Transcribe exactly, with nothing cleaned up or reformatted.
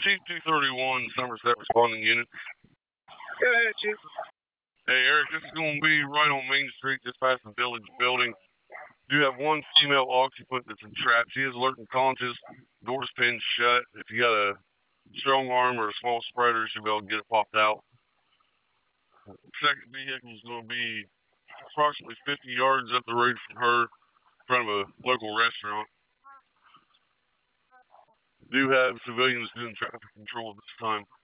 Chief two thirty-one, Somerset responding unit. Go ahead, Chief. Hey, Eric, this is going to be right on Main Street, just past the village building. Do have one female occupant that's entrapped. She is alert and conscious. Door's pinned shut. If you got a strong arm or a small spreader, you should be able to get it popped out. Second vehicle is going to be approximately fifty yards up the road from her, in front of a local restaurant. Do have civilians doing traffic control at this time.